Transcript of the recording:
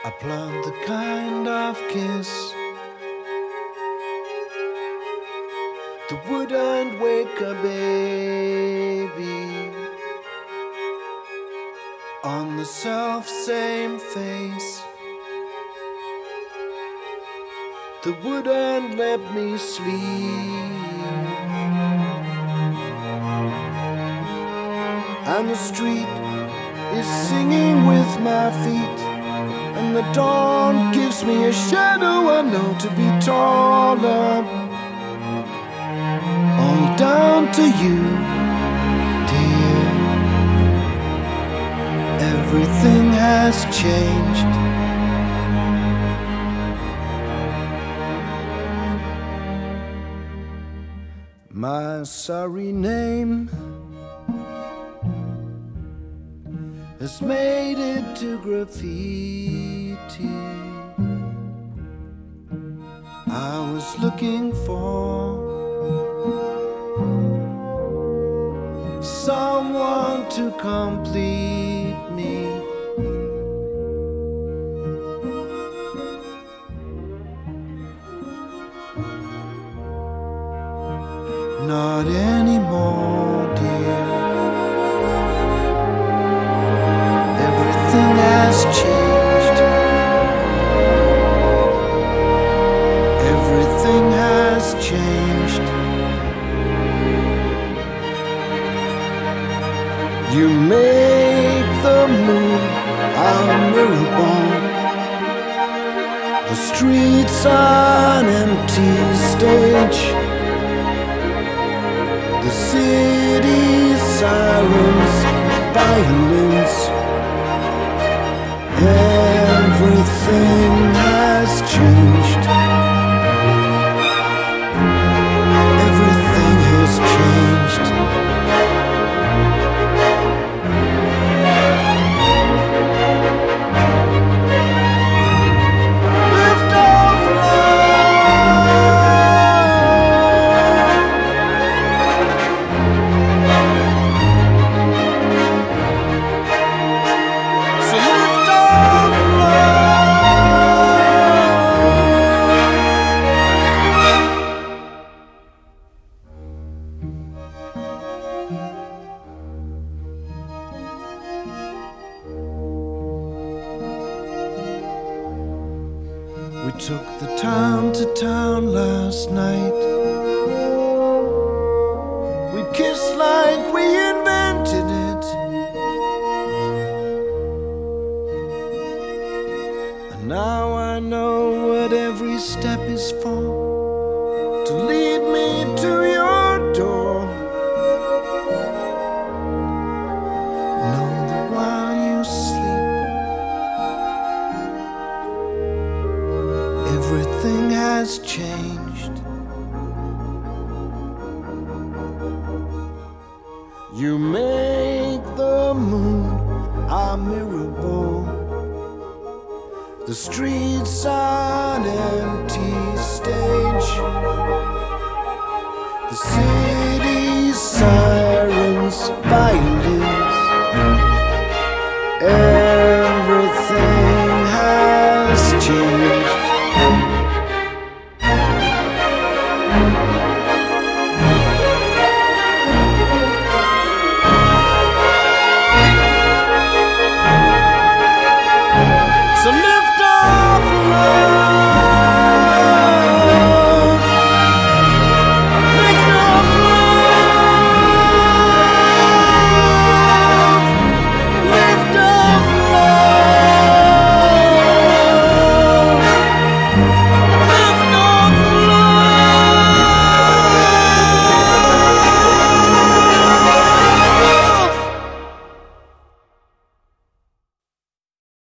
I plant the kind of kiss that wouldn't wake a baby on the self-same face that wouldn't let me sleep. And the street is singing with my feet, and the dawn gives me a shadow I know to be taller. All down to you, dear. Everything has changed. My sorry name has made it to graffiti. I was looking for someone to complete me. Not anymore, dear. Everything has changed. Everything has changed. You make the moon our mirror ball. The streets are an empty stage. The city's sirens, violins. Everything has changed. Everything has changed. Lift off love. So lift off We took the town to town last night. We kissed like we invented it. And now I know what every step is for, to lead me to your door. Know that while you sleep, everything has changed. You make the moon our mirror ball. The streets are an empty stage. The city's sirens, violins.